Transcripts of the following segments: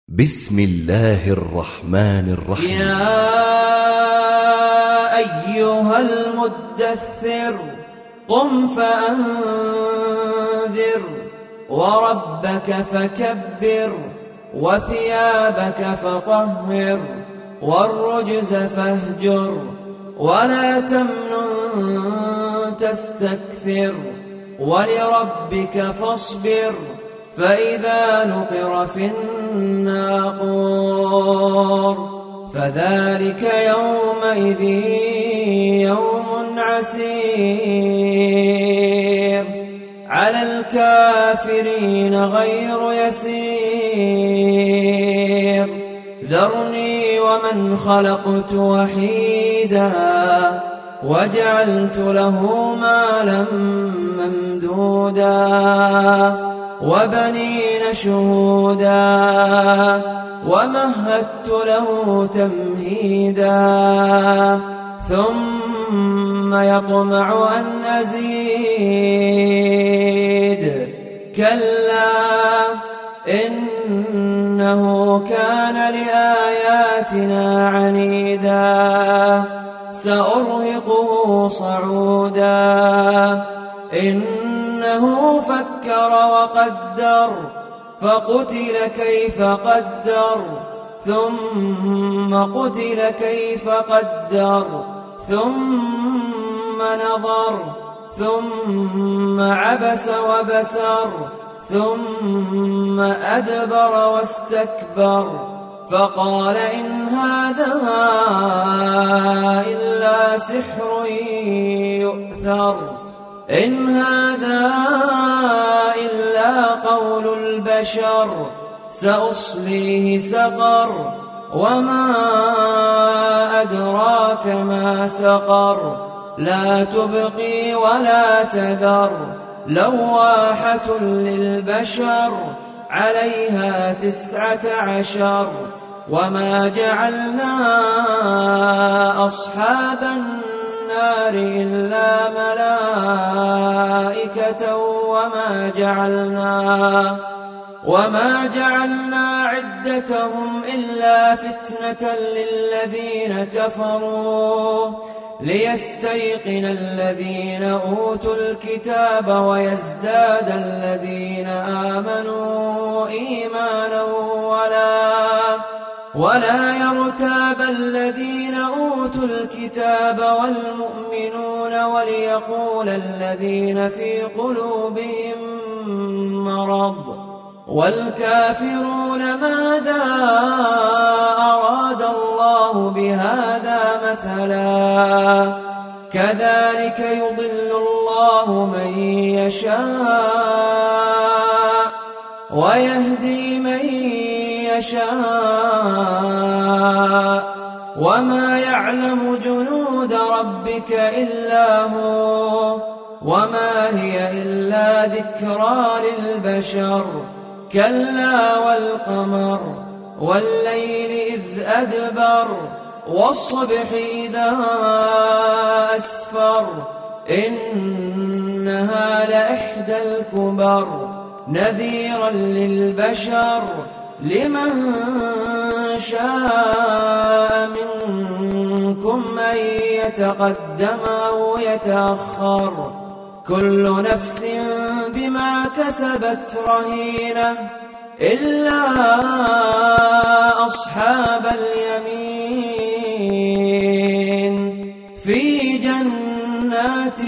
بسم الله الرحمن الرحيم. يا أيها المدثر قم فأنذر وربك فكبر وثيابك فطهر والرجز فاهجر ولا تمنن تستكثر ولربك فاصبر فإذا نقر في الناقور فذلك يومئذ يوم عسير على الكافرين غير يسير ذرني ومن خلقت وحيدا وجعلت له مالا ممدودا وبنين شهودا ومهدت له تمهيدا ثم يطمع أن أزيد كلا إنه كان لآياتنا عنيدا سأرهقه صعودا إنه فكر وقدر فقتل كيف قدر ثم قتل كيف قدر ثم نظر ثم عبس وبسر ثم أدبر واستكبر فقال إن هذا إلا سحر يؤثر إن هذا إلا قول البشر سأصليه سقر وما أدراك ما سقر لا تبقي ولا تذر لواحة للبشر عليها 19 وما جعلنا أصحاب النار إلا ملائكة وما جعلنا عدتهم إلا فتنة للذين كفروا ليستيقن الذين أوتوا الكتاب ويزداد الذين آمنوا إيمانا ولا يرتاب الذين أوتوا الكتاب والمؤمنون وليقول الذين في قلوبهم مرض والكافرون ماذا أراد الله بهذا مثلا كذلك يضل الله من يشاء ويهدي من يشاء وما يعلم جنود ربك إلا هو وما هي إلا ذكرى للبشر كلا والقمر والليل إذ أدبر والصبح إذا أسفر إنها لإحدى الكبر نذيرا للبشر لمن شاء منكم أن يتقدم أو يتأخر كل نفس بما كسبت رهينة إلا أصحاب اليمين في جنات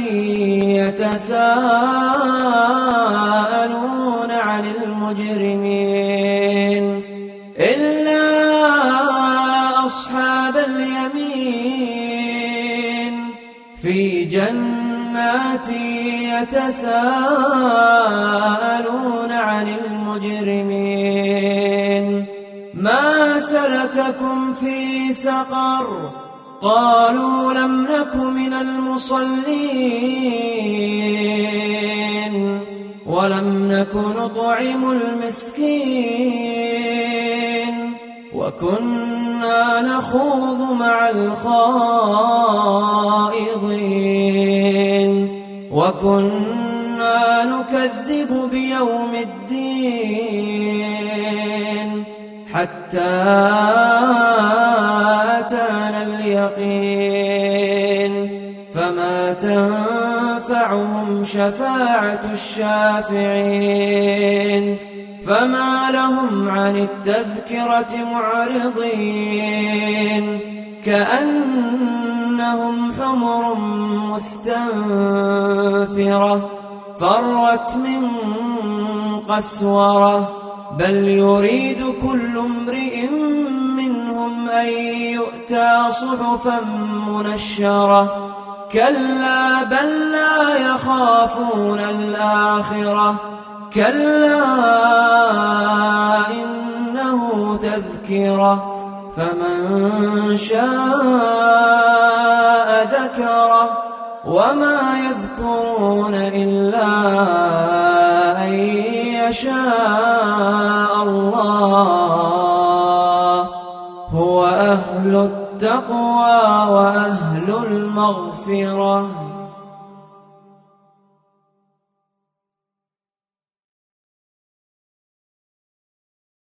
يتساءلون عن المجرمين إلا أصحاب اليمين في جنات يتساءلون عن المجرمين ما سلككم في سقر قالوا لم نك من المصلين ولم نك نطعم المسكين وكنا نخوض مع الخائضين وكنا نكذب بيوم الدين حتى أتانا اليقين، فما تنفعهم شفاعة الشافعين، فما لهم عن التذكرة معرضين، كأنهم حمر مستنفرة فرت من قسورة، بل يريد كل امرئ منهم أن يؤتى صحفا منشرة، كلا بل لا يخافون الآخرة، كلا إنه تذكرة، فمن شاء ذكره، وما يذكرون إلا أن يشاء الله، هو أهل التقوى وأهل المغفرة.